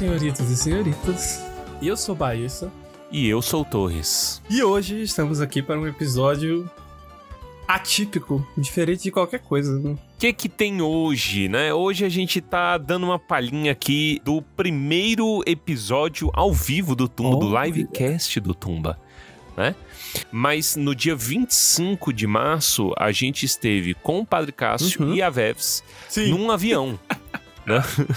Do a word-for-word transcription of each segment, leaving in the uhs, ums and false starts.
senhoritos e senhoritas. Eu sou Baissa. E eu sou Torres. E hoje estamos aqui para um episódio atípico, diferente de qualquer coisa, né? O que que tem hoje, né? Hoje a gente tá dando uma palhinha aqui do primeiro episódio ao vivo do Tumba, oh, do livecast do Tumba, né? Mas no dia vinte e cinco de março, a gente esteve com o Padre Cássio uhum. e a Vevs Sim. num avião. Né?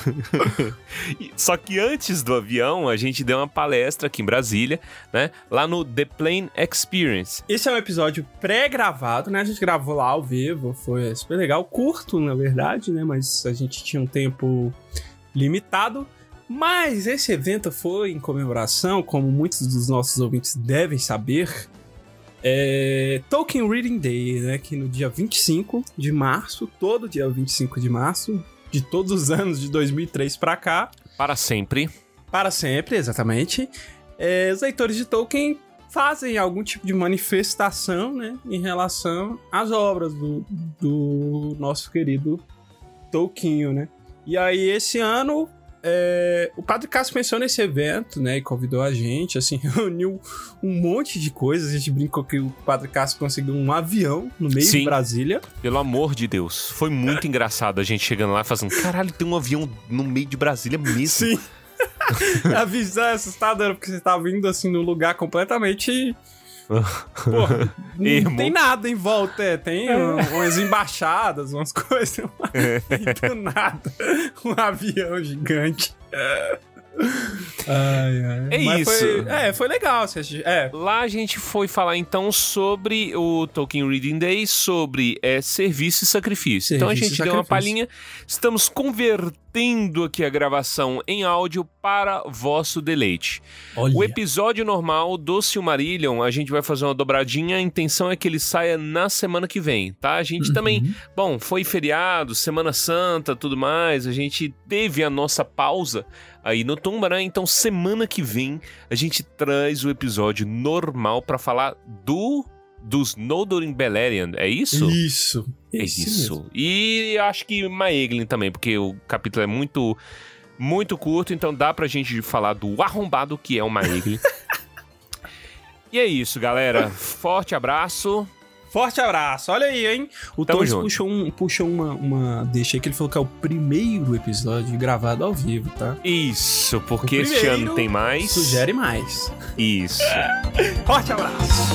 Só que antes do avião, a gente deu uma palestra aqui em Brasília, né? Lá no The Plane Experience. Esse é um episódio pré-gravado, né? A gente gravou lá ao vivo, foi super legal. Curto, na verdade, né? Mas a gente tinha um tempo limitado. Mas esse evento foi em comemoração, como muitos dos nossos ouvintes devem saber, é Tolkien Reading Day, né? Que no dia vinte e cinco de março, todo dia vinte e cinco de março, de todos os anos de dois mil e três pra cá. Para sempre. Para sempre, exatamente. É, os leitores de Tolkien fazem algum tipo de manifestação, né? Em relação às obras do, do nosso querido Tolkien, né? E aí, esse ano... É, o Padre Cássio pensou nesse evento, né, e convidou a gente, assim, reuniu um monte de coisas. A gente brincou que o Padre Cássio conseguiu um avião no meio Sim, de Brasília. Pelo amor de Deus, foi muito engraçado a gente chegando lá e fazendo, caralho, tem um avião no meio de Brasília mesmo. Sim. A visão é assustadora, porque você tá vindo, assim, num lugar completamente... Porra, não Irmo. tem nada em volta, é, tem um, umas embaixadas, umas coisas, é. e do nada, um avião gigante. Ai, ai. É Mas isso. Foi, é, foi legal. É. Lá a gente foi falar então sobre o Tolkien Reading Day, sobre é, serviço e sacrifício. Serviço então a gente deu uma palhinha. Estamos convertendo aqui a gravação em áudio para vosso deleite. Olha. O episódio normal do Silmarillion, a gente vai fazer uma dobradinha. A intenção é que ele saia na semana que vem, tá? A gente uhum. também, bom, foi feriado, Semana Santa, tudo mais. A gente teve a nossa pausa aí no Tumba, né? Então, semana que vem, a gente traz o episódio normal pra falar do... dos Noldor in Beleriand, é isso? Isso. É isso. Mesmo. E acho que Maeglin também, porque o capítulo é muito, muito curto, então dá pra gente falar do arrombado que é o Maeglin. E é isso, galera. Forte abraço. Forte abraço. Olha aí, hein? O Torres puxou, um, puxou uma, uma deixa aí que ele falou que é o primeiro episódio gravado ao vivo, tá? Isso, porque este ano tem mais. Sugere mais. Isso. Forte abraço.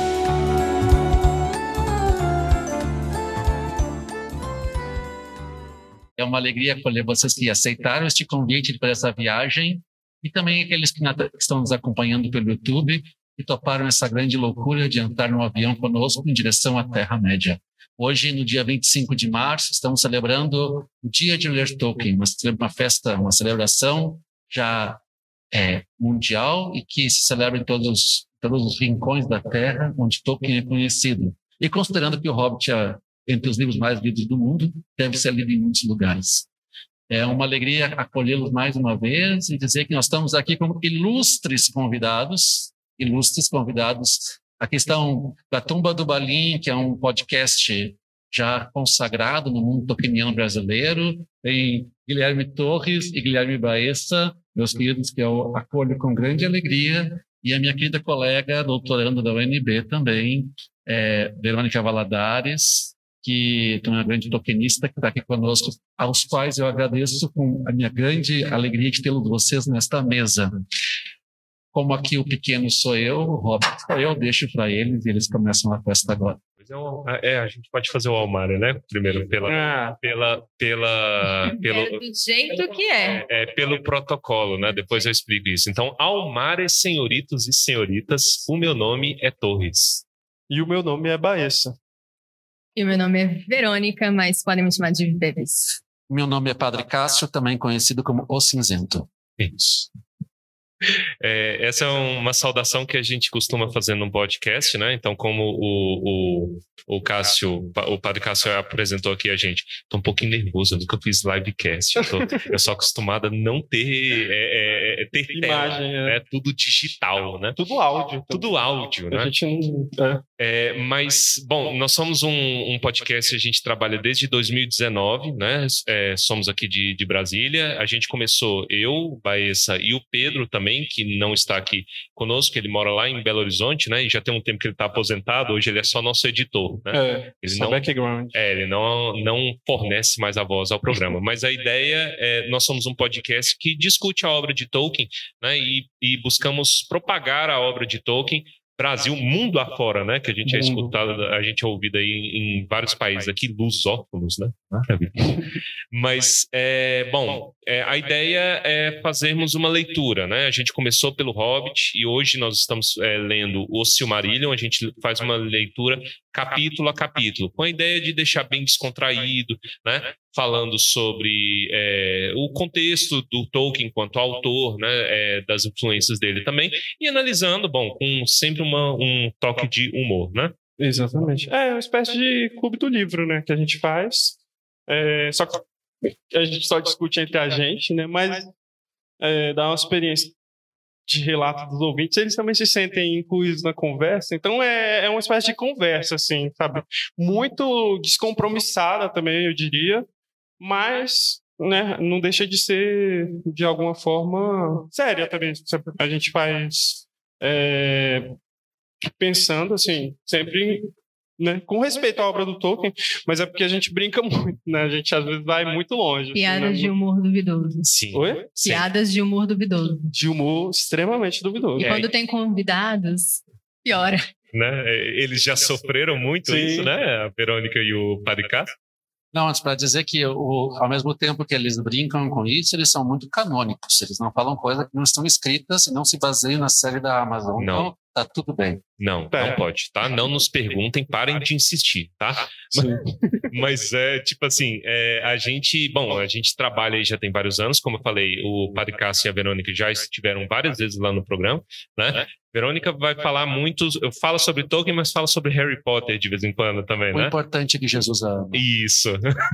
É uma alegria acolher vocês que aceitaram este convite para essa viagem e também aqueles que estão nos acompanhando pelo YouTube e toparam essa grande loucura de entrar num avião conosco em direção à Terra-média. Hoje, no dia vinte e cinco de março, estamos celebrando o Dia de Ler Tolkien, uma, uma festa, uma celebração já é, mundial e que se celebra em todos, todos os rincões da Terra onde Tolkien é conhecido. E considerando que o Hobbit é entre os livros mais lidos do mundo, deve ser lido em muitos lugares. É uma alegria acolhê-los mais uma vez e dizer que nós estamos aqui com ilustres convidados, ilustres convidados. Aqui estão da Tumba do Balim, que é um podcast já consagrado no mundo tolkieniano brasileiro. Tem Guilherme Torres e Guilherme Baessa, meus queridos, que eu acolho com grande alegria, e a minha querida colega, doutoranda da U N B também, é, Verônica Valadares, que é uma grande tolkienista que está aqui conosco, aos quais eu agradeço com a minha grande alegria de tê-los vocês nesta mesa. Como aqui o pequeno sou eu, o Robert sou eu, deixo para eles e eles começam a festa agora. É, a gente pode fazer o Almário, né? Primeiro, pela, ah. pela, pela, pelo, é do jeito que é. é. É pelo protocolo, né? Depois eu explico isso. Então, Almares, senhoritos e senhoritas, o meu nome é Torres. E o meu nome é Baessa. E o meu nome é Verônica, mas podem me chamar de Bebês. Meu nome é Padre Cássio, também conhecido como O Cinzento. Isso. É, essa é uma saudação que a gente costuma fazer no podcast, né? Então, como o, o, o Cássio, o Padre Cássio apresentou aqui a gente, tô um pouquinho nervoso, eu nunca fiz livecast, eu, tô, eu sou acostumado a não ter, é, é, ter imagem, tela, é. é tudo digital, né? Tudo áudio. Tudo áudio, né? A gente não... É. É, mas, bom, nós somos um, um podcast, a gente trabalha desde dois mil e dezenove, né? É, somos aqui de, de Brasília. A gente começou, eu, Baessa e o Pedro também, que não está aqui conosco, ele mora lá em Belo Horizonte, né? E já tem um tempo que ele está aposentado, hoje ele é só nosso editor, né? É, ele só não, background. É, ele não, não fornece mais a voz ao programa. Mas a ideia é, nós somos um podcast que discute a obra de Tolkien, né? E, e buscamos propagar a obra de Tolkien Brasil, mundo afora, né? Que a gente é escutado, a gente é ouvido aí em, em vários países aqui, lusófonos, né? Maravilha. Mas, é, bom, é, a ideia é fazermos uma leitura, né? A gente começou pelo Hobbit e hoje nós estamos é, lendo o Silmarillion, a gente faz uma leitura capítulo a capítulo, com a ideia de deixar bem descontraído, né? Falando sobre é, o contexto do Tolkien enquanto autor, né? É, das influências dele também, e analisando, bom, com sempre uma, um toque de humor, né? Exatamente. É uma espécie de clube do livro, né? Que a gente faz. É, só que a gente só discute entre a gente, né? Mas é, dá uma experiência de relato dos ouvintes, eles também se sentem incluídos na conversa. Então é, é uma espécie de conversa, assim, sabe? Muito descompromissada também, eu diria, mas, né, não deixa de ser, de alguma forma, séria também. A gente faz é, pensando, assim, sempre... Né? Com respeito à obra do Tolkien, mas é porque a gente brinca muito, né? A gente às vezes vai muito longe. Piadas assim, né? de humor duvidoso. Sim. Oi? Piadas de humor duvidoso. De humor extremamente duvidoso. E É. quando tem convidados, piora. Né? Eles já sofreram muito Sim. isso, né? A Verônica e o Padre Cássio. Não, antes para dizer que o, ao mesmo tempo que eles brincam com isso, eles são muito canônicos. Eles não falam coisas que não estão escritas e não se baseiam na série da Amazon. Não. Então, tá tudo bem. Não, É. não pode, tá? Não nos perguntem, parem de insistir, tá? Mas é tipo assim, é, a gente, bom, a gente trabalha aí já tem vários anos, como eu falei, o Padre Cássio e a Verônica já estiveram várias vezes lá no programa, né? Verônica vai falar muito, eu falo sobre Tolkien, mas falo sobre Harry Potter de vez em quando também, O né? importante é que Jesus ama. Isso.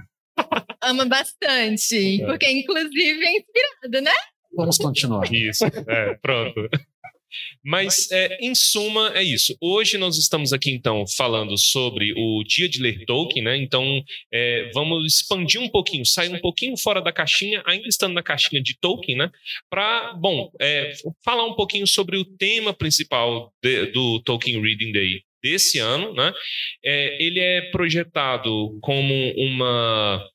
Ama bastante, porque inclusive é inspirado, né? Vamos continuar. Isso, é, pronto. Mas, é, em suma, é isso. Hoje nós estamos aqui, então, falando sobre o Dia de Ler Tolkien, né? Então, é, vamos expandir um pouquinho, sair um pouquinho fora da caixinha, ainda estando na caixinha de Tolkien, né? Para, bom, é, falar um pouquinho sobre o tema principal de, do Tolkien Reading Day desse ano, né? É, ele é projetado como uma...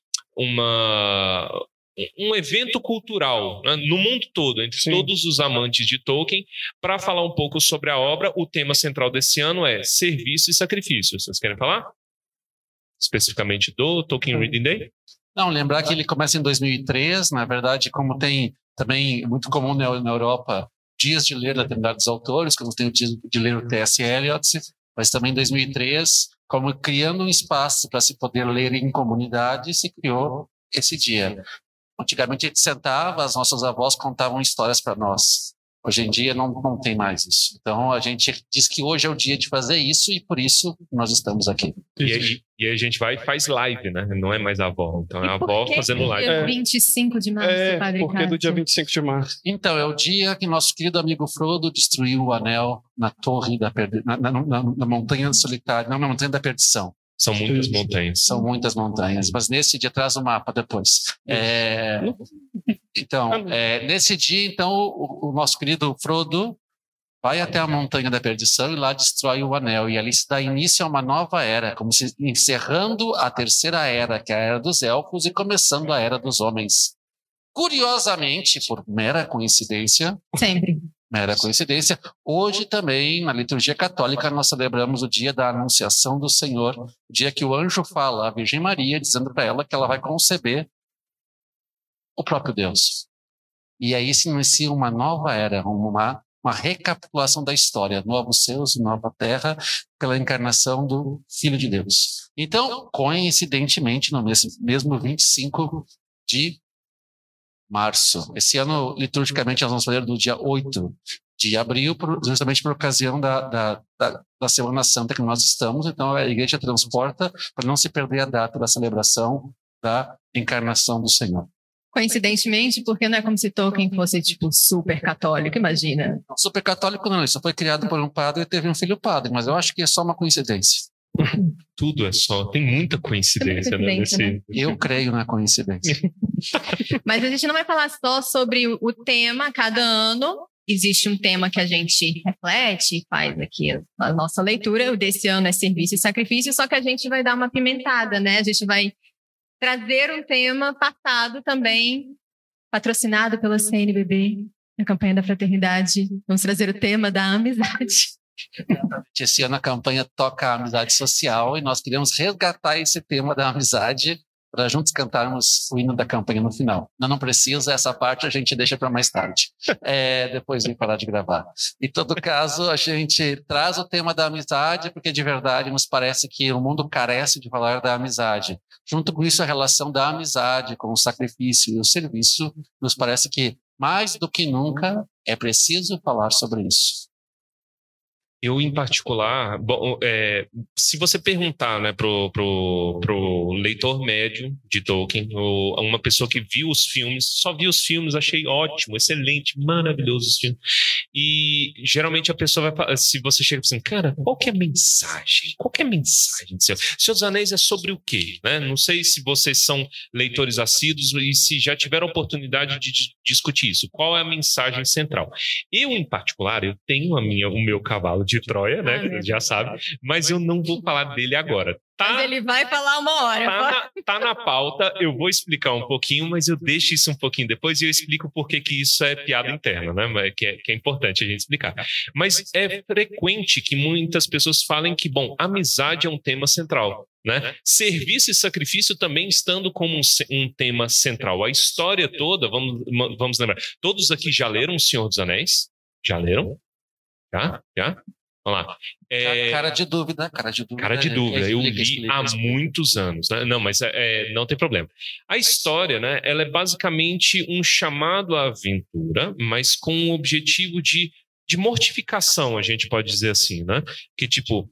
uma um evento cultural, né, no mundo todo, entre Sim. todos os amantes de Tolkien, para falar um pouco sobre a obra. O tema central desse ano é serviço e sacrifício. Vocês querem falar? Especificamente do Tolkien Reading Day? Não, lembrar que ele começa em dois mil e três, na verdade, como tem também muito comum na, na Europa, dias de ler determinados autores, como tem o dia de ler o T S Eliot, mas também em dois mil e três, como criando um espaço para se poder ler em comunidade, se criou esse dia. Antigamente a gente sentava, as nossas avós contavam histórias para nós. Hoje em dia não, não tem mais isso. Então a gente diz que hoje é o dia de fazer isso e por isso nós estamos aqui. E aí, e aí a gente vai e faz live, né? Não é mais a avó. Então é a avó fazendo live. Dia É. vinte e cinco de março, É, Padre porque do dia Cássio? vinte e cinco de março. Então é o dia que nosso querido amigo Frodo destruiu o anel na torre da perdi... na, na, na, na montanha solitária, não, na montanha da perdição. São muitas montanhas. São muitas montanhas, mas nesse dia traz o mapa depois. É... Então, é, nesse dia, então, o, o nosso querido Frodo vai até a montanha da perdição e lá destrói o anel. E ali se dá início a uma nova era, como se encerrando a terceira era, que é a era dos elfos, e começando a era dos homens. Curiosamente, por mera coincidência, Sempre. mera coincidência, hoje também, na liturgia católica, nós celebramos o dia da Anunciação do Senhor, o dia que o anjo fala à Virgem Maria, dizendo para ela que ela vai conceber o próprio Deus. E aí se inicia uma nova era, uma, uma recapitulação da história, novos céus e nova terra, pela encarnação do Filho de Deus. Então, coincidentemente, no mesmo, mesmo vinte e cinco de março. Esse ano, liturgicamente, nós vamos fazer do dia oito de abril, justamente por ocasião da, da, da, da Semana Santa que nós estamos. Então, a igreja transporta para não se perder a data da celebração da encarnação do Senhor. Coincidentemente, porque não é como se Tolkien fosse, tipo, super católico, imagina. Não, super católico não, ele só foi criado por um padre e teve um filho padre, mas eu acho que é só uma coincidência. Tudo é só, tem muita coincidência, tem muita né, coincidência, nesse... né? Eu creio na coincidência. Mas a gente não vai falar só sobre o tema. Cada ano existe um tema que a gente reflete e faz aqui a nossa leitura. O desse ano é serviço e sacrifício, só que a gente vai dar uma pimentada, né? A gente vai trazer um tema passado também, patrocinado pela C N B B, na campanha da fraternidade. Vamos trazer o tema da amizade. Esse ano a campanha toca a amizade social e nós queremos resgatar esse tema da amizade para juntos cantarmos o hino da campanha no final. Não, não precisa, essa parte a gente deixa para mais tarde, é, depois de parar de gravar. Em todo caso, a gente traz o tema da amizade porque de verdade nos parece que o mundo carece de falar da amizade. Junto com isso, a relação da amizade com o sacrifício e o serviço, nos parece que mais do que nunca é preciso falar sobre isso. Eu, em particular, bom, é, se você perguntar, né, pro, pro, pro leitor médio de Tolkien, ou uma pessoa que viu os filmes, só viu os filmes, achei ótimo, excelente, maravilhoso os filmes. E geralmente a pessoa vai, se você chega assim, cara, qual que é a mensagem? Qual que é a mensagem do Senhor? Senhor dos Anéis é sobre o quê? Né? Não sei se vocês são leitores assíduos e se já tiveram a oportunidade de, de discutir isso. Qual é a mensagem central? Eu, em particular, eu tenho a minha, o meu cavalo de Troia, né? Ah, que você já sabe, mas eu não vou falar dele agora. Tá, mas ele vai falar uma hora. Tá na, tá na pauta, eu vou explicar um pouquinho, mas eu deixo isso um pouquinho depois e eu explico por que que isso é piada interna, né? Que é, que é importante a gente explicar. Mas é frequente que muitas pessoas falem que, bom, amizade é um tema central. Né? Serviço e sacrifício também estando como um, um tema central. A história toda, vamos, vamos lembrar, todos aqui já leram O Senhor dos Anéis? Já leram? Já? Já? Vamos lá. É... Cara de dúvida, cara de dúvida. Cara de dúvida, explica, eu li explica, há explica. muitos anos, né? Não, mas é, não tem problema. A história, né, ela é basicamente um chamado à aventura, mas com o objetivo de, de mortificação, a gente pode dizer assim, né? Que tipo,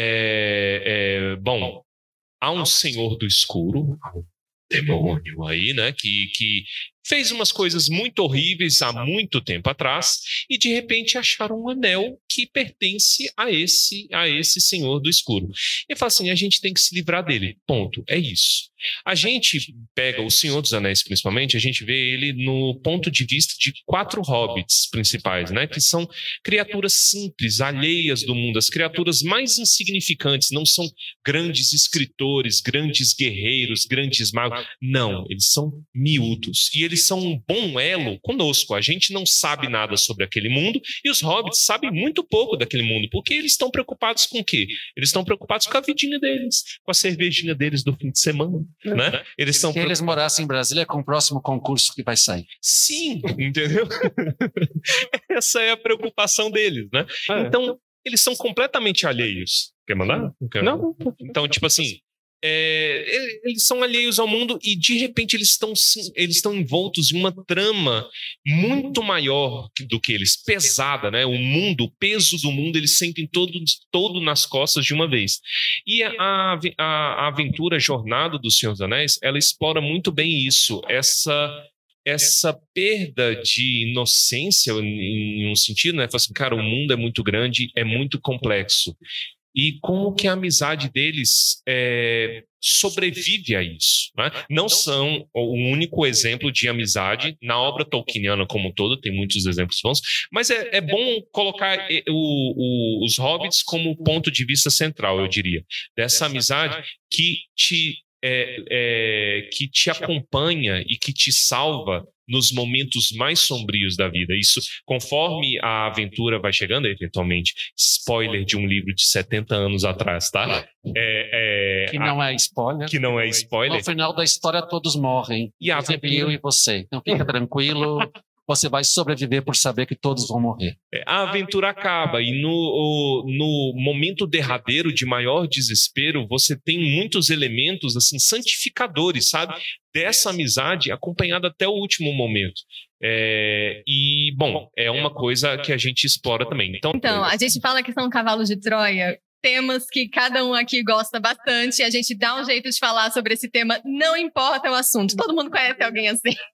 é, é, bom, há um senhor do escuro, um demônio aí, né, que, que fez umas coisas muito horríveis há muito tempo atrás e de repente acharam um anel que pertence a esse, a esse senhor do escuro. E fala assim, a gente tem que se livrar dele, ponto, é isso. A gente pega o Senhor dos Anéis principalmente, a gente vê ele no ponto de vista de quatro hobbits principais, né, que são criaturas simples, alheias do mundo, as criaturas mais insignificantes, não são grandes escritores, grandes guerreiros, grandes magos, não, eles são miúdos e eles são um bom elo conosco. A gente não sabe nada sobre aquele mundo e os hobbits sabem muito pouco daquele mundo, porque eles estão preocupados com o quê? Eles estão preocupados com a vidinha deles, com a cervejinha deles do fim de semana, né? Eles estão Se eles morassem em Brasília, com o próximo concurso que vai sair. Sim, entendeu? Essa é a preocupação deles, né? É. Então, eles são completamente alheios. Quer mandar? Quer? Não. Então, tipo assim, É, eles são alheios ao mundo e de repente eles estão, eles estão envoltos em uma trama muito maior do que eles, pesada, né? O mundo, o peso do mundo, eles sentem todo, todo nas costas de uma vez. E a, a, a aventura, a jornada do Senhor dos Anéis, ela explora muito bem isso, essa, essa perda de inocência em um sentido, né? Fala assim, cara, o mundo é muito grande, é muito complexo. E como que a amizade deles é, sobrevive a isso, né? Não são o único exemplo de amizade na obra tolkieniana como um todo, tem muitos exemplos bons, mas é, é bom colocar o, o, os hobbits como ponto de vista central, eu diria, dessa amizade que te, é, é, que te acompanha e que te salva nos momentos mais sombrios da vida. Isso, conforme a aventura vai chegando, eventualmente, spoiler de um livro de setenta anos atrás, tá? É, é, que não é spoiler. Que não é spoiler. No final da história, todos morrem. E a aventura... eu e você. Então fica tranquilo. Você vai sobreviver por saber que todos vão morrer. A aventura acaba e no, o, no momento derradeiro de maior desespero, você tem muitos elementos assim santificadores, sabe? Dessa amizade acompanhada até o último momento. É, e, bom, é uma coisa que a gente explora também. Então, então a gente fala que são cavalos de Troia, temas que cada um aqui gosta bastante, a gente dá um jeito de falar sobre esse tema, não importa o assunto. Todo mundo conhece alguém assim.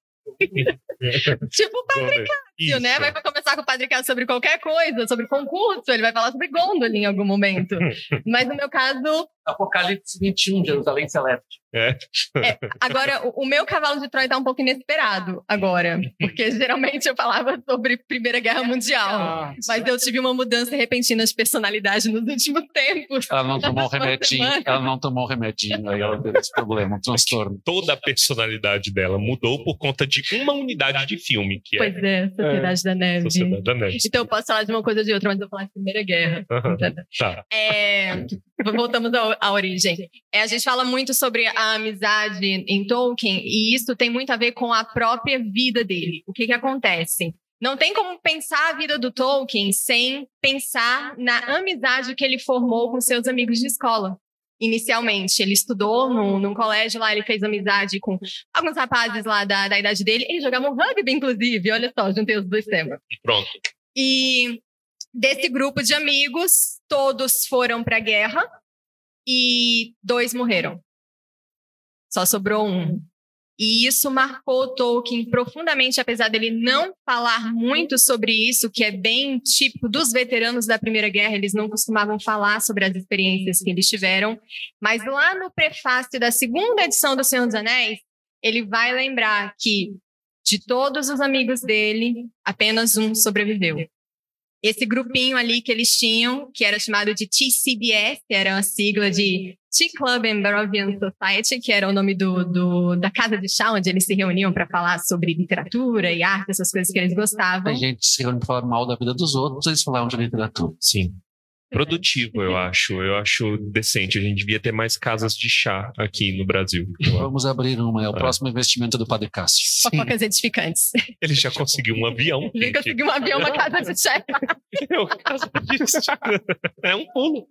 Tipo o Padre Cássio, né? Vai começar com o Padre Cássio sobre qualquer coisa, sobre concurso, ele vai falar sobre Gondolin em algum momento. Mas no meu caso... Apocalipse vinte e um, Jerusalém Celeste. É. É, agora, o, o meu cavalo de Troia tá um pouco inesperado agora, porque geralmente eu falava sobre Primeira Guerra Mundial, ah, mas eu tive uma mudança repentina de personalidade nos últimos tempos. Ela não tomou remedinho, ela não tomou remedinho, aí ela teve esse problema, um transtorno. Toda a personalidade dela mudou por conta de uma unidade de filme, que pois é... Pois é, Sociedade é. da Neve. Sociedade da Neve. Então eu posso falar de uma coisa ou de outra, mas eu vou falar de Primeira Guerra. Uhum. Tá. É, voltamos à origem. É, a gente fala muito sobre a amizade em Tolkien, e isso tem muito a ver com a própria vida dele. O que que acontece? Não tem como pensar a vida do Tolkien sem pensar na amizade que ele formou com seus amigos de escola. Inicialmente, ele estudou num, num colégio lá, ele fez amizade com alguns rapazes lá da, da idade dele. Eles jogavam rugby, inclusive. Olha só, juntei os dois temas. Pronto. E desse grupo de amigos, todos foram para a guerra e dois morreram. Só sobrou um. E isso marcou Tolkien profundamente, apesar dele não falar muito sobre isso, que é bem típico dos veteranos da Primeira Guerra, eles não costumavam falar sobre as experiências que eles tiveram. Mas lá no prefácio da segunda edição do Senhor dos Anéis, ele vai lembrar que de todos os amigos dele, apenas um sobreviveu. Esse grupinho ali que eles tinham, que era chamado de T C B S, que era uma sigla de Tea Club and Barovian Society, que era o nome do, do, da casa de chá, onde eles se reuniam para falar sobre literatura e arte, essas coisas que eles gostavam. Tem gente se reúne para falar mal da vida dos outros, eles falavam de literatura. Sim. Produtivo, eu acho. Eu acho decente. A gente devia ter mais casas de chá aqui no Brasil. Vamos abrir uma. É o é. próximo investimento do Padre Cássio. Fofocas edificantes. Ele já conseguiu um avião. Ele gente. conseguiu um avião, uma casa de chá. É uma casa de chá. É um pulo.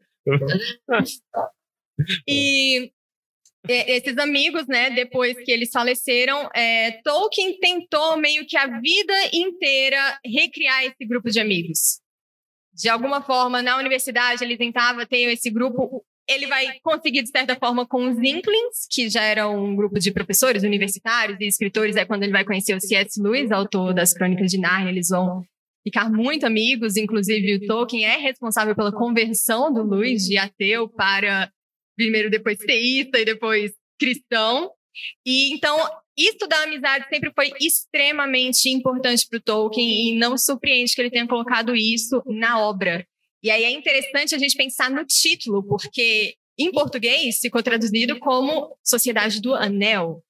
E esses amigos, né, depois que eles faleceram, é, Tolkien tentou meio que a vida inteira recriar esse grupo de amigos. De alguma forma, na universidade, ele tentava ter esse grupo. Ele vai conseguir, de certa forma, com os Inklings, que já era um grupo de professores universitários e escritores. É quando ele vai conhecer o C S Lewis, autor das Crônicas de Nárnia. Eles vão ficar muito amigos. Inclusive, o Tolkien é responsável pela conversão do Lewis de ateu para, primeiro, depois teísta e depois cristão. E então, isso da amizade sempre foi extremamente importante para o Tolkien e não surpreende que ele tenha colocado isso na obra. E aí é interessante a gente pensar no título, porque em português ficou traduzido como Sociedade do Anel,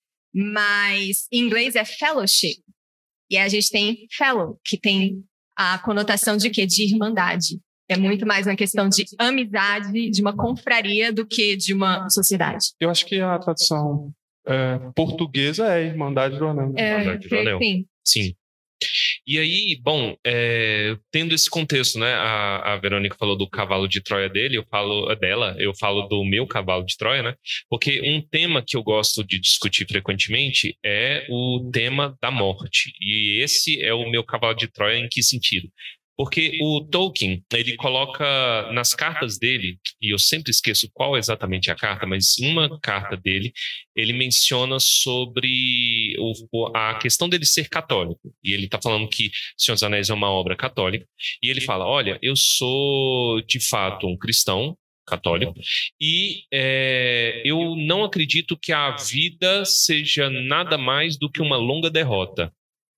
mas em inglês é Fellowship. E aí a gente tem Fellow, que tem a conotação de quê? De irmandade. É muito mais uma questão de amizade, de uma confraria, do que de uma sociedade. Eu acho que a tradução É, portuguesa é Irmandade do Anel. É, Irmandade do Anel. Sim. Sim. E aí, bom, é, tendo esse contexto, né? A, a Verônica falou do cavalo de Troia dele, eu falo dela, eu falo do meu cavalo de Troia, né? Porque um tema que eu gosto de discutir frequentemente é o tema da morte. E esse é o meu cavalo de Troia em que sentido? Porque o Tolkien, ele coloca nas cartas dele, e eu sempre esqueço qual exatamente é a carta, mas uma carta dele, ele menciona sobre o, a questão dele ser católico. E ele está falando que Senhor dos Anéis é uma obra católica. E ele fala, olha, eu sou de fato um cristão católico e é, eu não acredito que a vida seja nada mais do que uma longa derrota.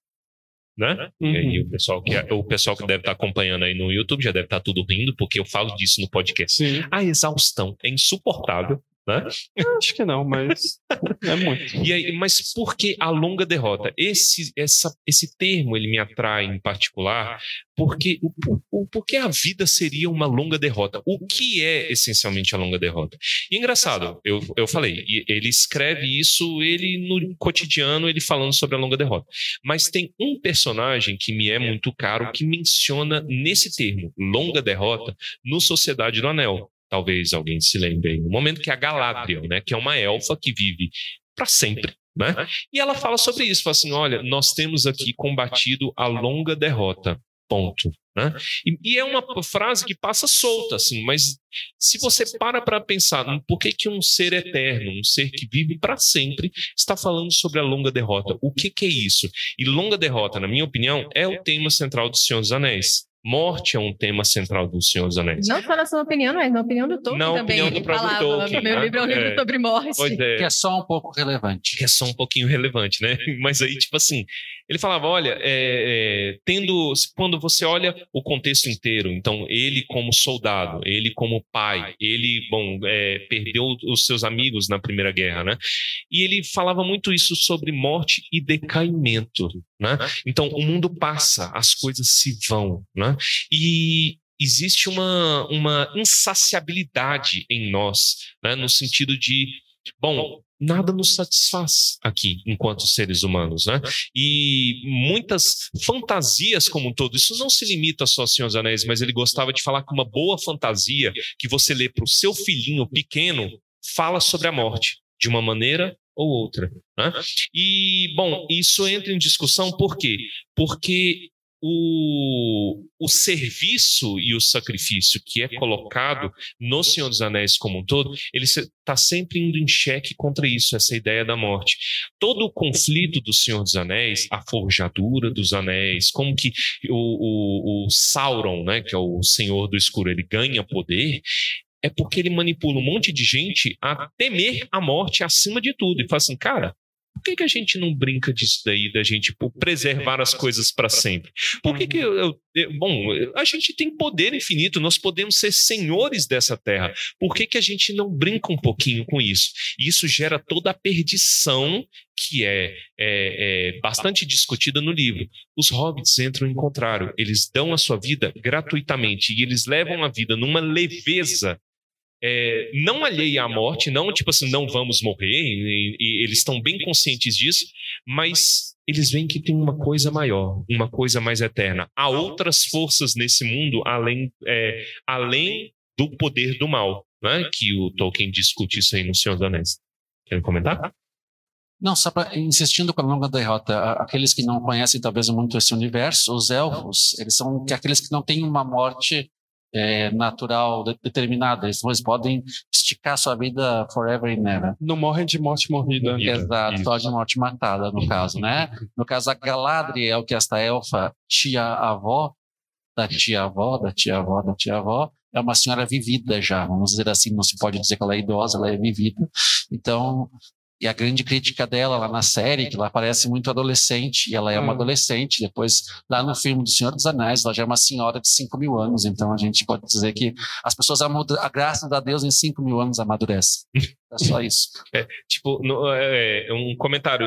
Né? Uhum. E aí o pessoal, que, o pessoal que deve estar acompanhando aí no YouTube já deve estar tudo rindo, porque eu falo disso no podcast. Sim. A exaustão é insuportável, né? Acho que não, mas é muito. E aí, mas por que a longa derrota? Esse, essa, esse termo ele me atrai em particular, porque, o, o, porque a vida seria uma longa derrota. O que é essencialmente a longa derrota? E engraçado, eu, eu falei, ele escreve isso, ele no cotidiano, ele falando sobre a longa derrota. Mas tem um personagem que me é muito caro que menciona nesse termo, longa derrota, no Sociedade do Anel. Talvez alguém se lembre no momento, que é a Galadriel, né? Que é uma elfa que vive para sempre, né? E ela fala sobre isso, fala assim, olha, nós temos aqui combatido a longa derrota, ponto. Né? E, e é uma frase que passa solta, assim, mas se você para para pensar por que, que um ser eterno, um ser que vive para sempre, está falando sobre a longa derrota, o que, que é isso? E longa derrota, na minha opinião, é o tema central do Senhor dos Anéis. Morte é um tema central do Senhor dos Anéis. Não só na sua opinião, mas na opinião do Tolkien na também. Opinião do ele próprio falava, Tolkien, meu né? livro é um livro é. sobre morte. Pois é. Que é só um pouco relevante. Que é só um pouquinho relevante, né? Mas aí, tipo assim, ele falava, olha, é, é, tendo, quando você olha o contexto inteiro, então ele como soldado, ele como pai, ele, bom, é, perdeu os seus amigos na Primeira Guerra, né? E ele falava muito isso sobre morte e decaimento, né? Então, o mundo passa, as coisas se vão, né? E existe uma, uma insaciabilidade em nós, né? No sentido de, bom, nada nos satisfaz aqui, enquanto seres humanos, né? E muitas fantasias como um todo, isso não se limita só ao Senhor dos Anéis, mas ele gostava de falar que uma boa fantasia que você lê para o seu filhinho pequeno fala sobre a morte, de uma maneira ou outra, né? E, bom, isso entra em discussão por quê? Porque O, o serviço e o sacrifício que é colocado no Senhor dos Anéis como um todo, ele está sempre indo em xeque contra isso, essa ideia da morte. Todo o conflito do Senhor dos Anéis, a forjadura dos anéis, como que o, o, o Sauron, né, que é o Senhor do Escuro, ele ganha poder, é porque ele manipula um monte de gente a temer a morte acima de tudo. E fala assim, cara, por que, que a gente não brinca disso daí, da gente tipo, preservar as coisas para sempre? Por que que eu, eu... Bom, a gente tem poder infinito, nós podemos ser senhores dessa terra. Por que que a gente não brinca um pouquinho com isso? E isso gera toda a perdição que é, é, é bastante discutida no livro. Os hobbits entram em contrário. Eles dão a sua vida gratuitamente e eles levam a vida numa leveza É, não alheia à morte, não tipo assim, não vamos morrer, e, e eles estão bem conscientes disso, mas eles veem que tem uma coisa maior, uma coisa mais eterna. Há outras forças nesse mundo além, é, além do poder do mal, né? Que o Tolkien discute isso aí no Senhor dos Anéis. Quer comentar? Não, só pra, insistindo com a longa derrota, aqueles que não conhecem talvez muito esse universo, os elfos, eles são aqueles que não têm uma morte É, natural, de, determinada. Eles podem esticar sua vida forever and ever. Não morrem de morte morrida. Exato, só de morte matada, no caso, né? No caso, a Galadriel, que é esta elfa tia-avó, da tia-avó, da tia-avó, da tia-avó, é uma senhora vivida já, vamos dizer assim, não se pode dizer que ela é idosa, ela é vivida. Então, e a grande crítica dela lá na série, que ela parece muito adolescente, e ela é uma adolescente. Depois, lá no filme do Senhor dos Anéis, ela já é uma senhora de cinco mil anos. Então, a gente pode dizer que as pessoas, a graça a Deus em cinco mil anos amadurece. É só isso. É, tipo, no, é, um comentário.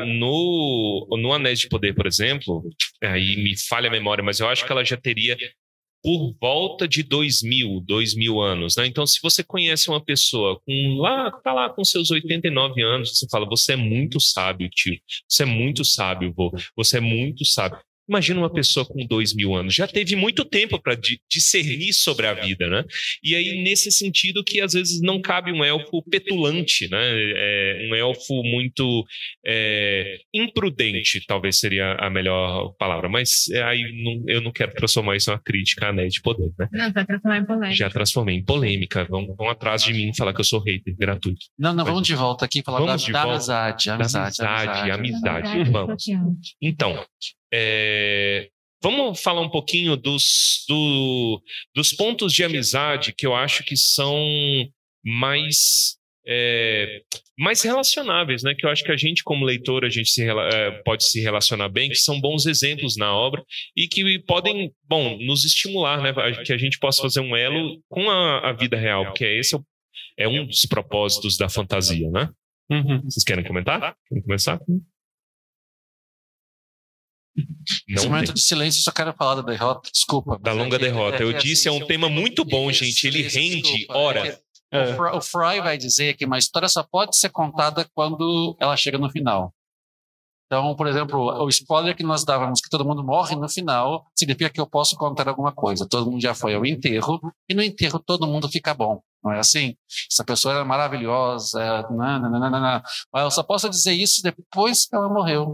No, no Anéis de Poder, por exemplo, aí me falha a memória, mas eu acho que ela já teria por volta de dois mil, dois mil anos, né? Então, se você conhece uma pessoa com lá, tá lá com seus oitenta e nove anos, você fala, você é muito sábio, tio. Você é muito sábio, vô. Você é muito sábio. Imagina uma pessoa com dois mil anos, já teve muito tempo para discernir sobre a vida, né? E aí, nesse sentido que às vezes não cabe um elfo petulante, né? É, um elfo muito é, imprudente, talvez seria a melhor palavra, mas aí não, eu não quero transformar isso em uma crítica à Anéis de Poder, né? Não, vai transformar em polêmica. Já transformei em polêmica, vão, vão atrás de mim falar que eu sou hater gratuito. Não, não, mas, vamos de volta aqui falar da, da amizade, amizade, da amizade, amizade, amizade. Vamos. Então, É, vamos falar um pouquinho dos, do, dos pontos de amizade que eu acho que são mais, é, mais relacionáveis, né? Que eu acho que a gente, como leitor, a gente se, é, pode se relacionar bem, que são bons exemplos na obra e que podem, bom, nos estimular, né? Que a gente possa fazer um elo com a, a vida real, porque esse é, o, é um dos propósitos da fantasia, né? Uhum. Vocês querem comentar? Querem começar? Nesse momento de silêncio, só quero falar da derrota, desculpa. Da longa derrota. Eu disse, é um tema muito bom, gente. Ele rende hora. O Fry vai dizer que uma história só pode ser contada quando ela chega no final. Então, por exemplo, o spoiler que nós dávamos, que todo mundo morre no final, significa que eu posso contar alguma coisa. Todo mundo já foi ao enterro, e no enterro todo mundo fica bom. Não é assim? Essa pessoa era maravilhosa, não, não, não, não, não. Mas eu só posso dizer isso depois que ela morreu.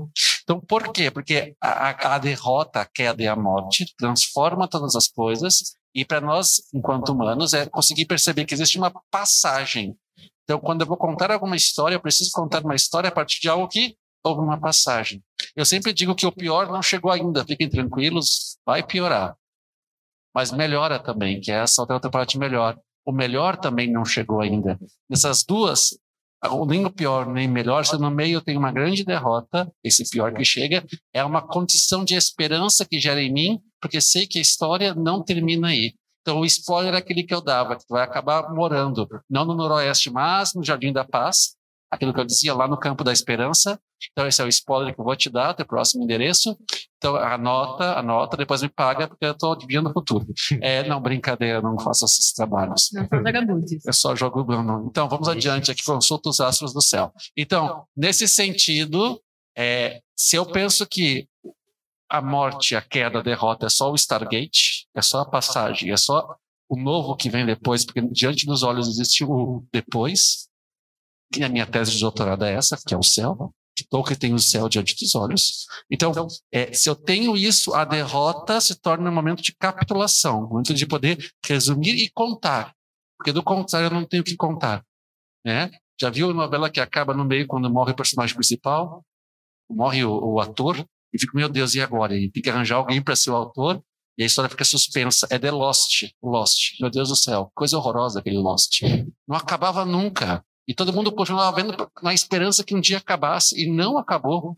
Então, por quê? Porque a, a derrota, a queda e a morte transforma todas as coisas, e para nós, enquanto humanos, é conseguir perceber que existe uma passagem. Então, quando eu vou contar alguma história, eu preciso contar uma história a partir de algo que houve uma passagem. Eu sempre digo que o pior não chegou ainda, fiquem tranquilos, vai piorar. Mas melhora também, que essa outra parte melhor. O melhor também não chegou ainda. Nessas duas, nem o pior nem o melhor, se no meio tem uma grande derrota, esse pior que chega, é uma condição de esperança que gera em mim, porque sei que a história não termina aí. Então, o spoiler é aquele que eu dava, que tu vai acabar morando, não no Noroeste, mas no Jardim da Paz, aquilo que eu dizia lá no Campo da Esperança. Então, esse é o spoiler que eu vou te dar, teu próximo endereço. Então, anota, anota, depois me paga, porque eu estou adivinhando o futuro. É, não, brincadeira, não faço esses trabalhos. Não são vagabundos. Eu só jogo... Então, vamos adiante aqui, consulta os astros do céu. Então, nesse sentido, é, se eu penso que a morte, a queda, a derrota é só o Stargate, é só a passagem, é só o novo que vem depois, porque diante dos olhos existe o depois, e a minha tese de doutorado é essa, que é o céu, que Tolkien tem o céu diante dos olhos. Então, é, se eu tenho isso, a derrota se torna um momento de capitulação, um momento de poder resumir e contar, porque do contrário eu não tenho o que contar. Né? Já viu a novela que acaba no meio quando morre o personagem principal? Morre o, o ator? E fico, meu Deus, e agora? E tem que arranjar alguém para ser o autor, e a história fica suspensa. É The Lost, Lost. Meu Deus do céu, coisa horrorosa aquele Lost. Não acabava nunca. E todo mundo continuava vendo na esperança que um dia acabasse, e não acabou.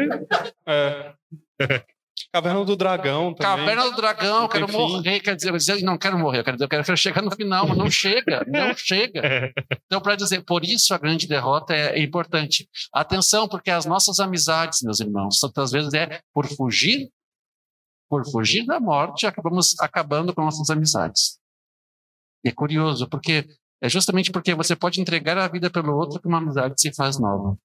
É. Caverna do Dragão também. Caverna do Dragão, eu quero morrer, quer dizer, eu dizer, não quero morrer, eu quero, dizer, eu quero chegar no final, mas não chega, não chega. Então, para dizer, por isso a grande derrota é, é importante. Atenção, porque as nossas amizades, meus irmãos, tantas vezes é por fugir, por fugir da morte, acabamos acabando com nossas amizades. E é curioso, porque é justamente porque você pode entregar a vida pelo outro que uma amizade se faz nova.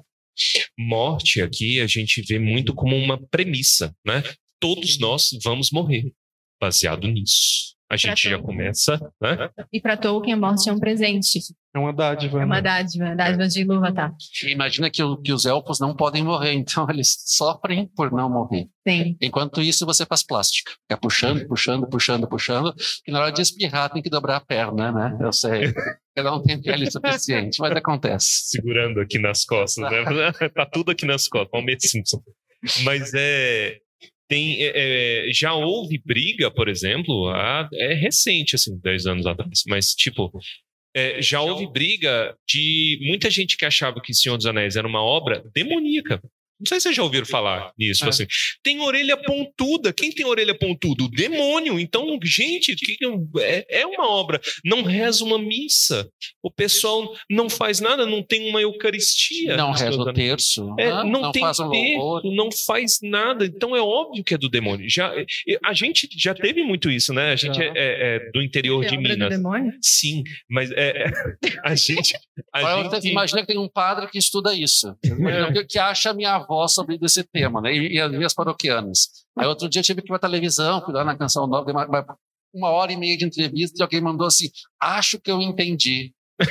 Morte aqui a gente vê muito como uma premissa, né? Todos nós vamos morrer, baseado nisso. A gente já começa, né? E para Tolkien a morte é um presente. É uma dádiva. É uma dádiva, dádiva de Ilúvatar. Imagina que, o, que os elfos não podem morrer, então eles sofrem por não morrer. Sim. Enquanto isso, você faz plástica. Fica puxando, puxando, puxando, puxando, e na hora de espirrar tem que dobrar a perna, né? Eu sei. Cada um tem pele suficiente, mas acontece. Segurando aqui nas costas, né? Tá tudo aqui nas costas, Palmer Simpson. Mas é... Tem, é, já houve briga, por exemplo, há, é recente, assim, dez anos atrás, mas, tipo, é, já houve briga de muita gente que achava que Senhor dos Anéis era uma obra demoníaca. Não sei se vocês já ouviram falar nisso, é. assim. Tem orelha pontuda. Quem tem orelha pontuda? O demônio. Então, gente, que, é, é uma obra. Não reza uma missa. O pessoal não faz nada, não tem uma eucaristia. Não reza o terço. É, não, não tem faz um terço, não faz nada. Então, é óbvio que é do demônio. Já, a gente já teve muito isso, né? A gente é, é, é do interior é de obra Minas. Do demônio? Sim, mas é, a gente... A gente... Imagina que tem um padre que estuda isso. É. Que acha a minha voz sobre esse tema, né? E, e as minhas paroquianas. Aí outro dia eu tive que ir para a televisão, fui lá na Canção Nova, uma, uma, uma hora e meia de entrevista, e alguém mandou assim, acho que eu entendi.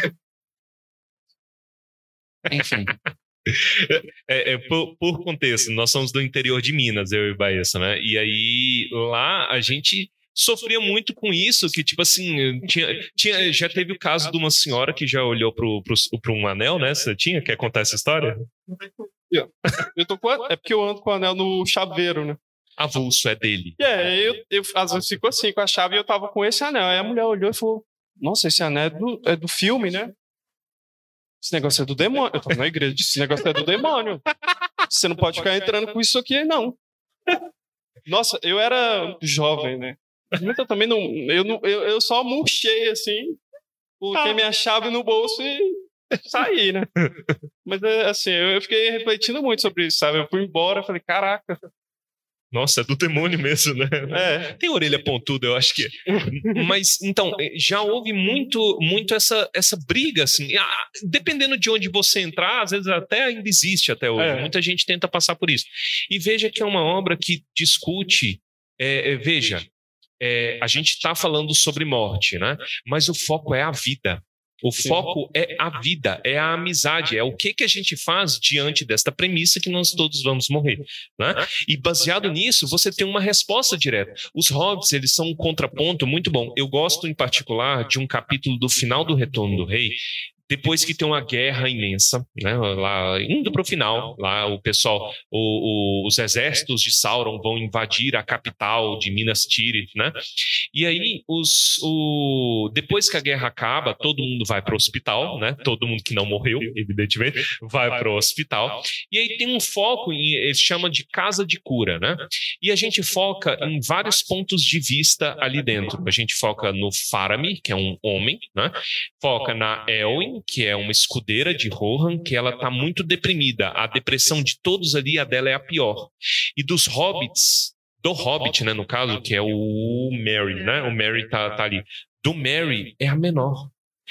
Enfim. É, é, por, por contexto, nós somos do interior de Minas, eu e Baessa, né? E aí lá a gente sofria muito com isso, que tipo assim, tinha, tinha, já teve o caso de uma senhora que já olhou para um anel, né? Você tinha? Quer contar essa história? Eu tô com a... É porque eu ando com o anel no chaveiro, né? Avulso, é dele. É, eu, eu às vezes fico assim com a chave e eu tava com esse anel. Aí a mulher olhou e falou: nossa, esse anel é do, é do filme, né? Esse negócio é do demônio. Eu tava na igreja e disse: esse negócio é do demônio. Você não pode ficar entrando com isso aqui, não. Nossa, eu era jovem, né? Mas eu também não. Eu, não, eu, eu só murchei assim, coloquei minha chave no bolso e saí, né? Mas assim, eu fiquei refletindo muito sobre isso, sabe? Eu fui embora, falei, caraca. Nossa, é do demônio mesmo, né? É. Tem orelha pontuda, eu acho que é. Mas, então, já houve muito, muito essa, essa briga, assim. Dependendo de onde você entrar, às vezes até ainda existe até hoje. É. Muita gente tenta passar por isso. E veja que é uma obra que discute... É, é, veja, é, a gente está falando sobre morte, né? Mas o foco é a vida. O foco é a vida, é a amizade, é o que, que a gente faz diante desta premissa que nós todos vamos morrer, né? E baseado nisso, você tem uma resposta direta. Os hobbits, eles são um contraponto muito bom. Eu gosto, em particular, de um capítulo do final do Retorno do Rei, depois que tem uma guerra imensa, né, lá indo para o final, lá o pessoal, o, o, os exércitos de Sauron vão invadir a capital de Minas Tirith, né? E aí, os, o, depois que a guerra acaba, todo mundo vai para o hospital, né? Todo mundo que não morreu, evidentemente, vai para o hospital. E aí tem um foco, em, eles chamam de casa de cura, né? E a gente foca em vários pontos de vista ali dentro. A gente foca no Faramir, que é um homem, né? Foca na Elwyn, que é uma escudeira de Rohan, que ela está muito deprimida. A depressão de todos ali, a dela é a pior. E dos hobbits, do Hobbit, né, no caso, que é o Merry, né? O Merry tá, tá ali. Do Merry é a menor.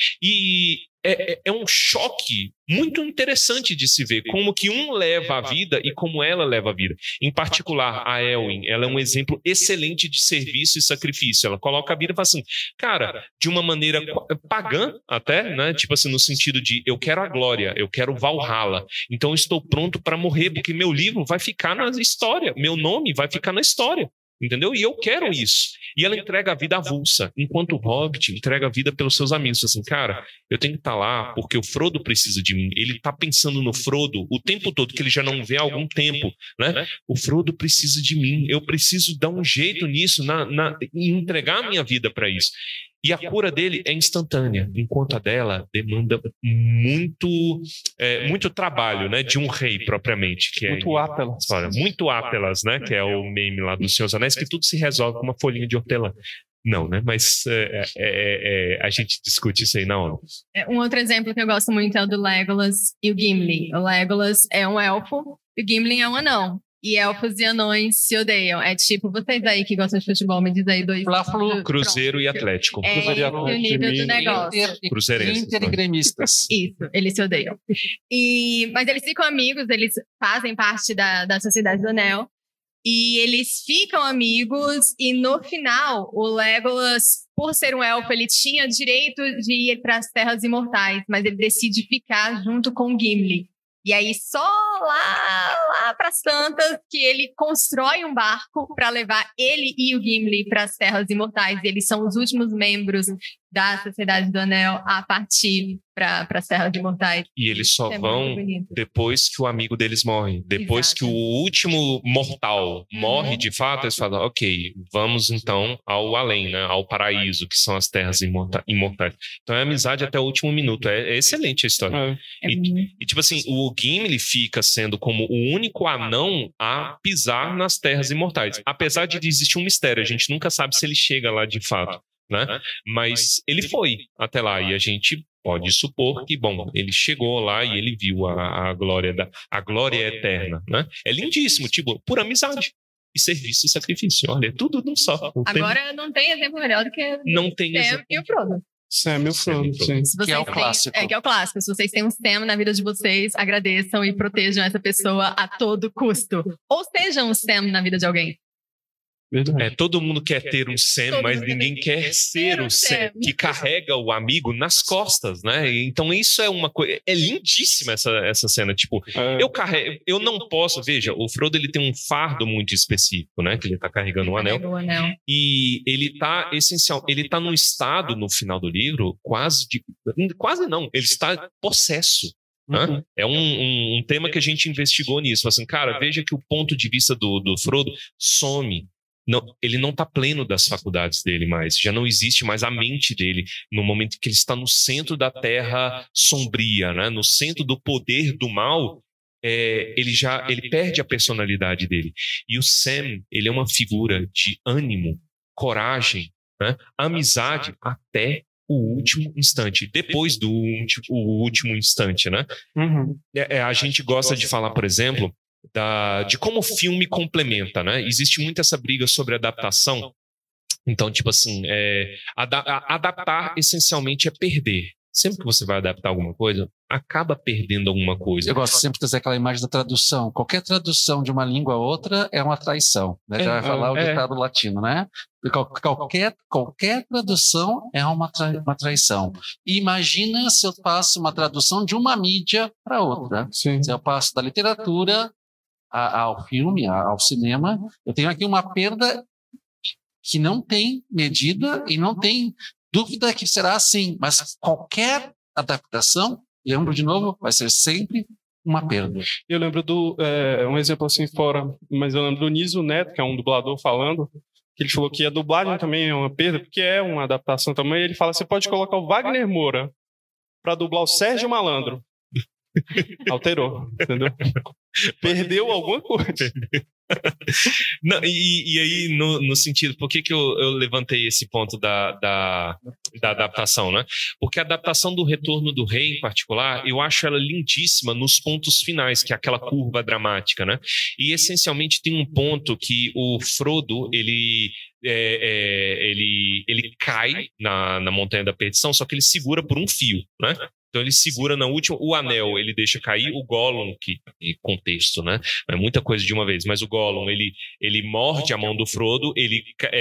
E é, é um choque muito interessante de se ver como que um leva a vida e como ela leva a vida. Em particular, a Elwyn, ela é um exemplo excelente de serviço e sacrifício. Ela coloca a vida e fala assim, cara, de uma maneira pagã até, né? Tipo assim, no sentido de eu quero a glória, eu quero Valhalla, então eu estou pronto para morrer, porque meu livro vai ficar na história, meu nome vai ficar na história. Entendeu? E eu quero isso. E ela entrega a vida avulsa, enquanto o Hobbit entrega a vida pelos seus amigos. Assim, cara, eu tenho que estar lá porque o Frodo precisa de mim. Ele está pensando no Frodo o tempo todo, que ele já não vê há algum tempo, né? O Frodo precisa de mim. Eu preciso dar um jeito nisso, na, na, e entregar a minha vida para isso. E a cura dele é instantânea, enquanto a dela demanda muito, é, muito trabalho, né, de um rei propriamente. Que muito é, ápelas. Olha, muito ápelas, né, que é o meme lá dos Senhor dos Anéis, que tudo se resolve com uma folhinha de hortelã. Não, né, mas é, é, é, a gente discute isso aí na hora. Um outro exemplo que eu gosto muito é o do Legolas e o Gimli. O Legolas é um elfo e o Gimli é um anão. E elfos e anões se odeiam. É tipo, vocês aí que gostam de futebol, me diz aí dois... Fla-Flu, Cruzeiro e Atlético. É Cruzeiro e o nível do negócio. Cruzeirenses. Inter e gremistas. Isso, eles se odeiam. E, mas eles ficam amigos, eles fazem parte da, da Sociedade do Anel. E eles ficam amigos e no final, o Legolas, por ser um elfo, ele tinha direito de ir para as Terras Imortais, mas ele decide ficar junto com Gimli. E aí só lá, lá para as tantas que ele constrói um barco para levar ele e o Gimli para as Terras Imortais. E eles são os últimos membros da Sociedade do Anel a partir para as Terras Imortais. E eles só é vão depois que o amigo deles morre. Depois Exato. Que o último mortal uhum. morre de fato, eles falam, ok, vamos então ao além, né? Ao paraíso, que são as Terras Imortais. Então é amizade até o último minuto. É, é excelente a história. É. E, e tipo assim, o Gimli fica sendo como o único anão a pisar nas Terras Imortais. Apesar de existir um mistério, a gente nunca sabe se ele chega lá de fato. Né? Mas ele foi até lá e a gente pode supor que, bom, ele chegou lá e ele viu a, a glória da a glória eterna, né? É lindíssimo, tipo, por amizade e serviço e sacrifício, olha, é tudo num só. Não Agora tem... não tem exemplo melhor do que não tem Sam e o Frodo. Sam e o Frodo, sim. Que é o clássico. Têm, é, que é o clássico. Se vocês têm um Sam na vida de vocês, agradeçam e protejam essa pessoa a todo custo. Ou sejam um Sam na vida de alguém. É, todo mundo quer ter um Sam, todo mas ninguém quer ser o Sam, Sam que carrega o amigo nas costas, né? Então isso é uma coisa, é lindíssima essa, essa cena, tipo, é. eu carrego, eu não posso, veja, o Frodo ele tem um fardo muito específico, né? Que ele tá carregando um anel, o anel, e ele tá essencial, ele tá num estado no final do livro quase de, quase não, ele está possesso. Uhum. É um, um, um tema que a gente investigou nisso, assim, cara, veja que o ponto de vista do, do Frodo some. Não, ele não está pleno das faculdades dele mais, já não existe mais a mente dele no momento que ele está no centro da terra sombria, né? No centro do poder do mal, é, ele já ele perde a personalidade dele. E o Sam, ele é uma figura de ânimo, coragem, né? Amizade até o último instante, depois do o último instante, né? Uhum. É, a gente gosta de falar, por exemplo, Da, de como o filme complementa, né? Existe muito essa briga sobre adaptação. Então, tipo assim, é, ada adaptar essencialmente é perder. Sempre que você vai adaptar alguma coisa, acaba perdendo alguma coisa. Eu gosto sempre de trazer aquela imagem da tradução. Qualquer tradução de uma língua a outra é uma traição, né? Já vai falar o ditado latino, né? Qualquer, qualquer tradução é uma, tra, uma traição. Imagina se eu faço uma tradução de uma mídia para outra. Sim. Se eu passo da literatura a, ao filme, a, ao cinema, eu tenho aqui uma perda que não tem medida e não tem dúvida que será assim. Mas qualquer adaptação, lembro de novo, vai ser sempre uma perda. Eu lembro do, é, um exemplo assim fora, mas eu lembro do Niso Neto, que é um dublador falando, que ele falou que a dublagem também é uma perda, porque é uma adaptação também. Ele fala, você pode colocar o Wagner Moura para dublar o Sérgio Malandro. Alterou, entendeu? Perdeu alguma coisa. Não, e, e aí, no, no sentido, por que, que eu, eu levantei esse ponto da, da, da adaptação, né? Porque a adaptação do Retorno do Rei, em particular, eu acho ela lindíssima nos pontos finais, que é aquela curva dramática, né? E, essencialmente, tem um ponto que o Frodo, ele... É, é, ele, ele cai na, na Montanha da Perdição, só que ele segura por um fio, né? Então ele segura na última, o anel ele deixa cair, o Gollum, que contexto, né? É muita coisa de uma vez, mas o Gollum, ele, ele morde a mão do Frodo, ele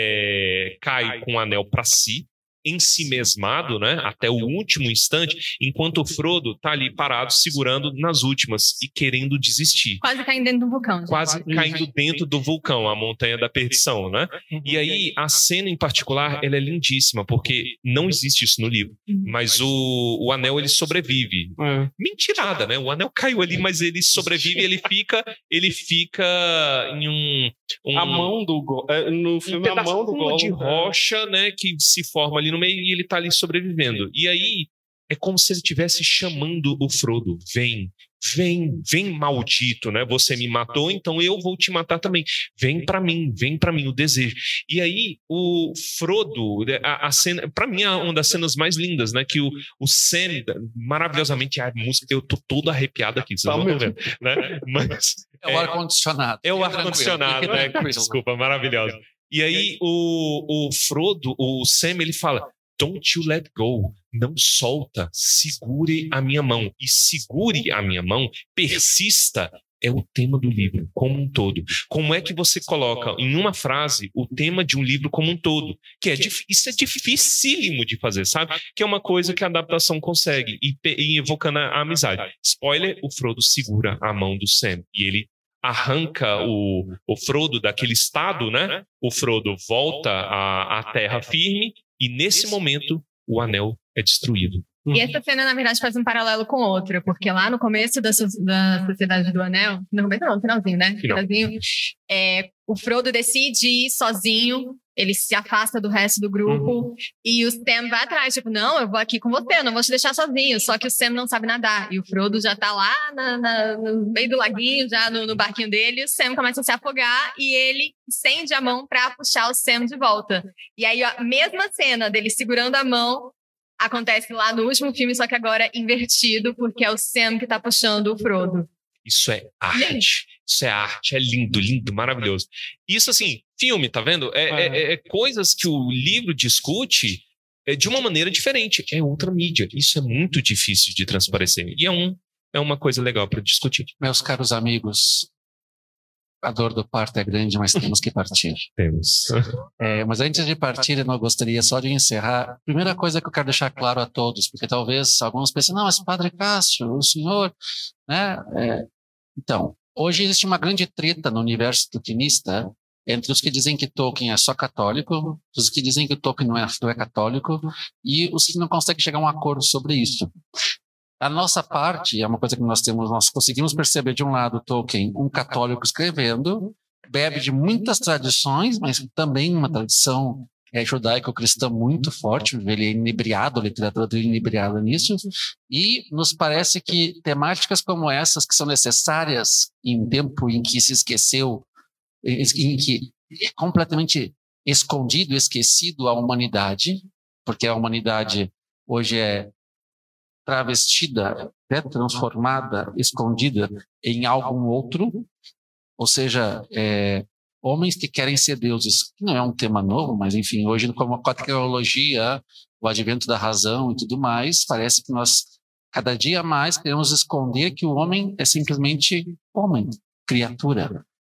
é, cai com o anel para si, em si mesmado, né? Até o último instante, enquanto o Frodo tá ali parado, segurando nas últimas e querendo desistir. Quase caindo dentro do vulcão. Quase agora. caindo dentro do vulcão, a Montanha da Perdição, né? E aí, a cena em particular, ela é lindíssima, porque não existe isso no livro, mas o, o anel, ele sobrevive. É. Mentirada, né? O anel caiu ali, mas ele sobrevive, ele fica, ele fica em um... um a mão do Go- no filme um a mão do Gollum de rocha, né, que se forma ali no meio e ele tá ali sobrevivendo. E aí é como se ele estivesse chamando o Frodo. Vem, vem, vem, maldito, né? Você me matou, então eu vou te matar também. Vem pra mim, vem pra mim, o desejo. E aí o Frodo, a, a cena, pra mim é uma das cenas mais lindas, né? Que o, o Sam, maravilhosamente, a música, eu tô todo arrepiado aqui, vocês não estão vendo, né? Mas é o ar-condicionado. É o ar-condicionado, né? Desculpa, maravilhoso. E aí o, o Frodo, o Sam, ele fala, don't you let go, não solta, segure a minha mão. E segure a minha mão, persista, é o tema do livro como um todo. Como é que você coloca em uma frase o tema de um livro como um todo? Que é, isso é dificílimo de fazer, sabe? Que é uma coisa que a adaptação consegue, e, e evocando a, a amizade. Spoiler, o Frodo segura a mão do Sam, e ele arranca o, o Frodo daquele estado, né? O Frodo volta à, à terra firme e, nesse momento, o anel é destruído. E essa cena, na verdade, faz um paralelo com outra, porque lá no começo da, so- da Sociedade do Anel, no começo não, no finalzinho, né? Final. Finalzinho, é, o Frodo decide ir sozinho, ele se afasta do resto do grupo, uhum. E o Sam vai atrás, tipo, não, eu vou aqui com você, eu não vou te deixar sozinho, só que o Sam não sabe nadar, e o Frodo já tá lá na, na, no meio do laguinho, já no, no barquinho dele, e o Sam começa a se afogar, e ele estende a mão pra puxar o Sam de volta. E aí a mesma cena dele segurando a mão acontece lá no último filme, só que agora invertido, porque é o Sam que tá puxando o Frodo. Isso é arte. Isso é arte. É lindo, lindo, maravilhoso. Isso, assim, filme, tá vendo? É, é. É, é coisas que o livro discute é, de uma maneira diferente. É outra mídia. Isso é muito difícil de transparecer. E é, um, é uma coisa legal para discutir. Meus caros amigos, a dor do parto é grande, mas temos que partir. Temos. É, mas antes de partir, eu não gostaria só de encerrar. Primeira coisa que eu quero deixar claro a todos, porque talvez alguns pensem, não, mas Padre Cássio, o senhor, né? É, então, hoje existe uma grande treta no universo tolkienista entre os que dizem que Tolkien é só católico, os que dizem que o Tolkien não é, não é católico, e os que não conseguem chegar a um acordo sobre isso. A nossa parte, é uma coisa que nós temos, nós conseguimos perceber de um lado Tolkien, um católico escrevendo, bebe de muitas tradições, mas também uma tradição é, judaico-cristã muito forte, ele é inebriado, a literatura dele é inebriada nisso, e nos parece que temáticas como essas, que são necessárias em um tempo em que se esqueceu, em que é completamente escondido, esquecido a humanidade, porque a humanidade hoje é travestida, né, transformada, escondida em algum outro, ou seja, é, homens que querem ser deuses, que não é um tema novo, mas enfim, hoje como a tecnologia, o advento da razão e tudo mais, parece que nós cada dia mais queremos esconder que o homem é simplesmente homem, criatura,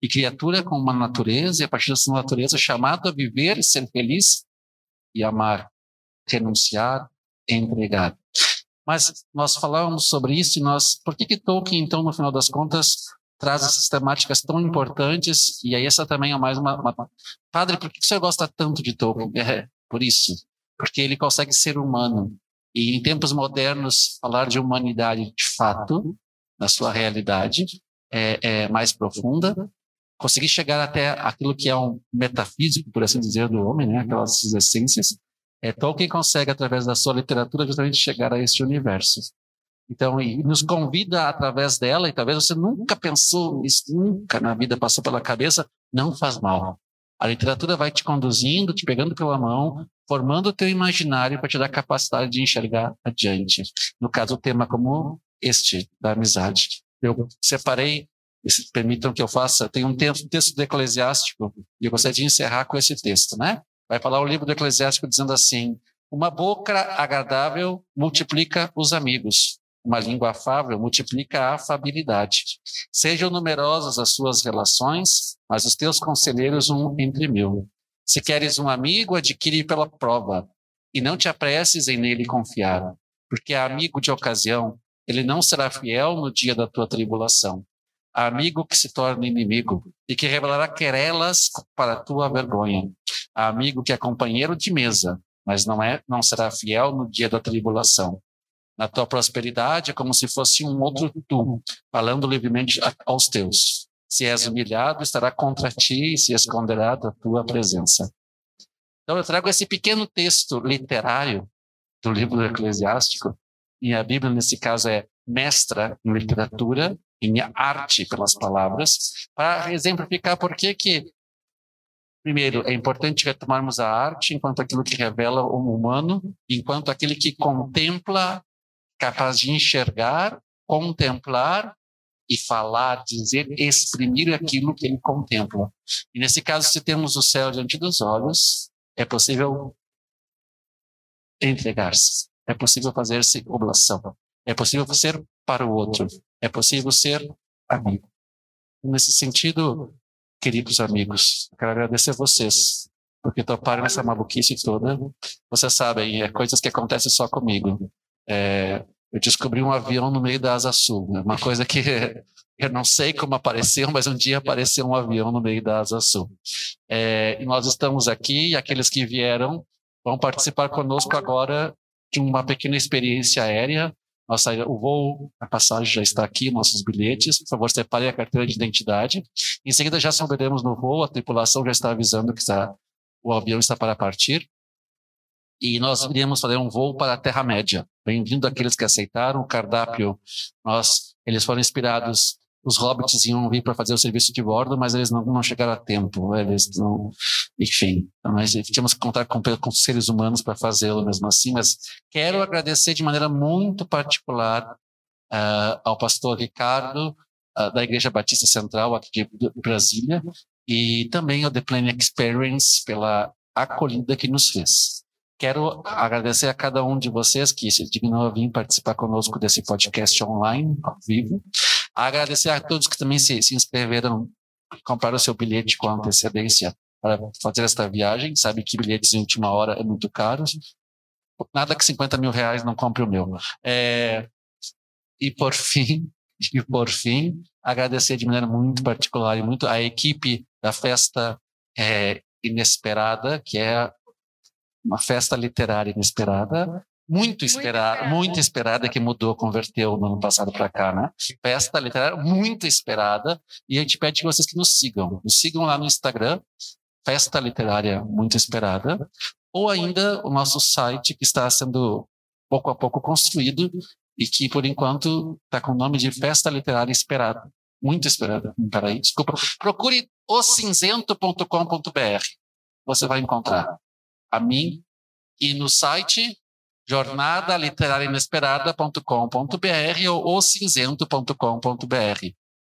E criatura com uma natureza, e a partir dessa natureza chamado a viver, ser feliz e amar, renunciar, entregar. Mas nós falávamos sobre isso e nós... Por que que Tolkien, então, no final das contas, traz essas temáticas tão importantes? E aí essa também é mais uma... uma... Padre, por que você gosta tanto de Tolkien? É, por isso. Porque ele consegue ser humano. E em tempos modernos, falar de humanidade de fato, na sua realidade, é, é mais profunda. Conseguir chegar até aquilo que é um metafísico, por assim dizer, do homem, né? Aquelas essências. É, Tolkien consegue, através da sua literatura, justamente chegar a este universo. Então, e nos convida através dela, e talvez você nunca pensou nisso, nunca na vida passou pela cabeça, não faz mal. A literatura vai te conduzindo, te pegando pela mão, formando o teu imaginário para te dar a capacidade de enxergar adiante. No caso, o tema como este, da amizade. Eu separei, se permitam que eu faça, tem um texto, um texto do Eclesiástico, e eu gostaria de encerrar com esse texto, né? Vai falar o livro do Eclesiástico dizendo assim: uma boca agradável multiplica os amigos, uma língua afável multiplica a afabilidade. Sejam numerosas as suas relações, mas os teus conselheiros um entre mil. Se queres um amigo, adquire pela prova, e não te apresses em nele confiar, porque amigo de ocasião, ele não será fiel no dia da tua tribulação. Amigo que se torna inimigo e que revelará querelas para a tua vergonha. Amigo que é companheiro de mesa, mas não é, não será fiel no dia da tribulação. Na tua prosperidade é como se fosse um outro tu, falando livremente aos teus. Se és humilhado, estará contra ti e se esconderá da tua presença. Então eu trago esse pequeno texto literário do livro do Eclesiástico, e a Bíblia nesse caso é mestra em literatura, em arte pelas palavras, para exemplificar por que que, primeiro, é importante retomarmos a arte enquanto aquilo que revela o humano, enquanto aquele que contempla, capaz de enxergar, contemplar e falar, dizer, exprimir aquilo que ele contempla. E nesse caso, se temos o céu diante dos olhos, é possível entregar-se, é possível fazer-se oblação, é possível ser para o outro, é possível ser amigo. Nesse sentido, queridos amigos, eu quero agradecer a vocês, porque toparam nessa maluquice toda. Vocês sabem, é coisas que acontecem só comigo. É, eu descobri um avião no meio da Asa Sul, uma coisa que eu não sei como apareceu, mas um dia apareceu um avião no meio da Asa Sul. É, e nós estamos aqui, e aqueles que vieram vão participar conosco agora de uma pequena experiência aérea. Nossa, o voo, a passagem já está aqui, nossos bilhetes. Por favor, separe a carteira de identidade. Em seguida, já saberemos no voo, a tripulação já está avisando que está, o avião está para partir. E nós iríamos fazer um voo para a Terra-média. Bem-vindo àqueles que aceitaram o cardápio. Nós, eles foram inspirados, os hobbits iam vir para fazer o serviço de bordo, mas eles não, não chegaram a tempo. Eles não, enfim, nós tínhamos que contar com, com seres humanos para fazê-lo mesmo assim. Mas quero agradecer de maneira muito particular uh, ao pastor Ricardo, uh, da Igreja Batista Central aqui de Brasília, e também ao The Planet Experience pela acolhida que nos fez. Quero agradecer a cada um de vocês que se dignou a vir participar conosco desse podcast online, ao vivo. Agradecer a todos que também se, se inscreveram, compraram o seu bilhete com antecedência para fazer esta viagem. Sabe que bilhetes em última hora é muito caros. Nada que cinquenta mil reais não compre o meu. É, e por fim, e por fim, agradecer de maneira muito particular e muito a equipe da Festa é, Inesperada, que é uma festa literária inesperada, muito esperada, muito, muito esperada, que mudou, converteu no ano passado para cá, né? Festa literária muito esperada, e a gente pede que vocês que nos sigam, nos sigam lá no Instagram, Festa Literária Muito Esperada, ou ainda o nosso site que está sendo pouco a pouco construído e que por enquanto está com o nome de Festa Literária Esperada, muito esperada. Peraí, desculpa. Procure o cinzento ponto com ponto b r, você vai encontrar a mim, e no site jornada literária inesperada ponto com ponto b r ou o cinzento ponto com ponto b r.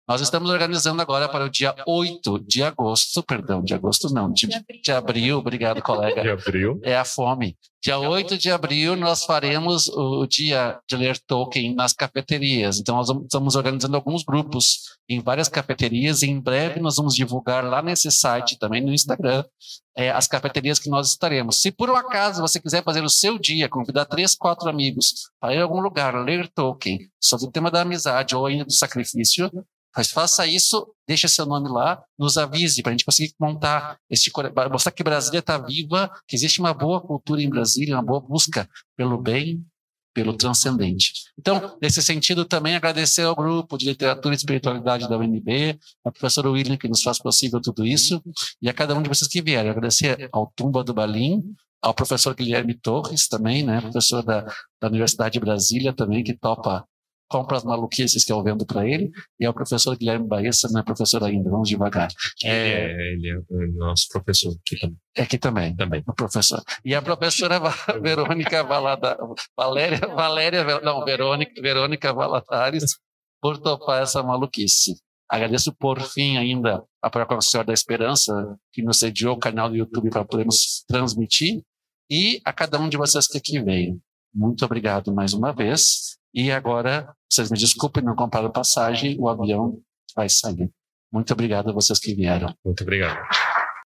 Nós estamos organizando agora para o dia oito de agosto, perdão, de agosto não, de, de abril, obrigado, colega. De abril. É a fome. Dia oito de abril nós faremos o dia de ler Tolkien nas cafeterias. Então nós estamos organizando alguns grupos em várias cafeterias e em breve nós vamos divulgar lá nesse site, também no Instagram, é, as cafeterias que nós estaremos. Se por um acaso você quiser fazer o seu dia, convidar três, quatro amigos para ir a algum lugar, ler Tolkien, sobre o tema da amizade ou ainda do sacrifício, mas faça isso, deixa seu nome lá, nos avise para a gente conseguir montar, este, mostrar que Brasília está viva, que existe uma boa cultura em Brasília, uma boa busca pelo bem, pelo transcendente. Então, nesse sentido, também agradecer ao grupo de Literatura e Espiritualidade da U N B, ao professor William, que nos faz possível tudo isso, e a cada um de vocês que vieram. Agradecer ao Tumba do Balim, ao professor Guilherme Torres também, né, professor da, da Universidade de Brasília também, que topa compra as maluquices que eu vendo para ele, e ao professor Guilherme Baessa, não é professor ainda, vamos devagar. É, é, ele é o nosso professor aqui também. É aqui também, também. O professor. E a professora Verônica Valada, Valéria, Valéria, não, Verônica, Verônica Valadares, por topar essa maluquice. Agradeço por fim ainda a própria Senhora da Esperança, que nos cediu o canal do YouTube para podermos transmitir, e a cada um de vocês que aqui veio. Muito obrigado mais uma vez. E agora, vocês me desculpem, não compraram passagem, o avião vai sair. Muito obrigado a vocês que vieram. Muito obrigado.